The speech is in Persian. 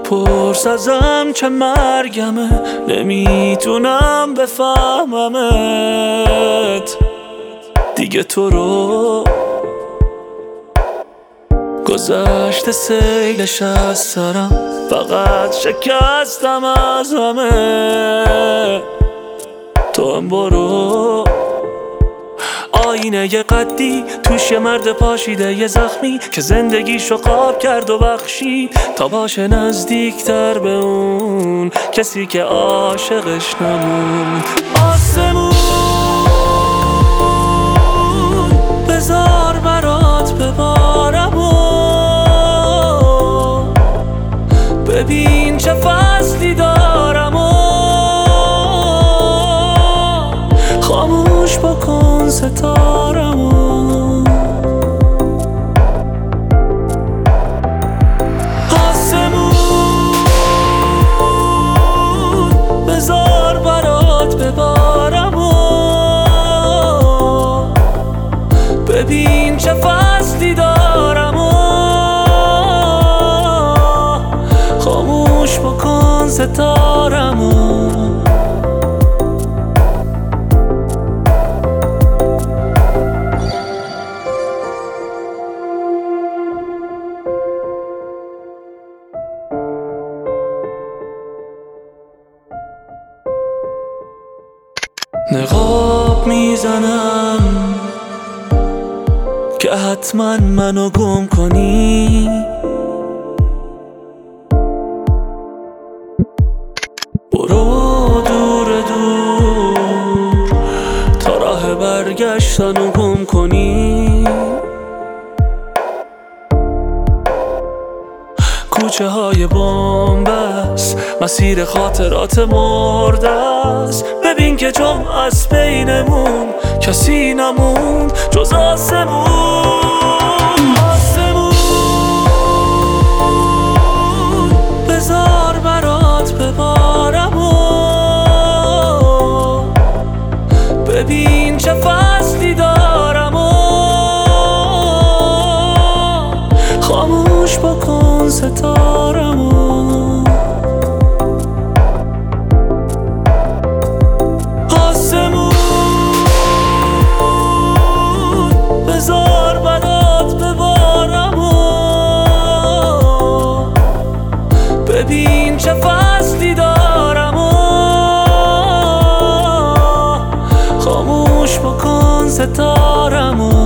بپرس ازم چه مرگمه، نمیتونم بفهممت دیگه. تو رو گذشته سیلش از سرم، فقط شکستم از همه. تو هم برو آینه ی قدی، توش یه مرد پاشیده یه زخمی که زندگیشو خواب کرد و بخشید تا باشه نزدیکتر به اون کسی که عاشقش نموند. آسمون بذار برات ببارم و ببین چه فصلی دارم و خاموش بکن ستارمو. آسمون بذار برات ببارم و ببین چه فصلی دارم و خاموش بکن ستارمو. نقاب میزنم که حتما منو گم کنی، برو دور دور تا راه برگشتنو گم کنی. کوچه های بامبست، مسیر خاطرات مرده است. ببین که جمع از بینمون کسی نموند جز آسمون. آسمون بذار برات ببارم و ببین چه فصلی دارم و خاموش بکن ستارمو. آسمون بذار برات ببارم و ببین چه فصلی دارم و خاموش بکن ستارمو.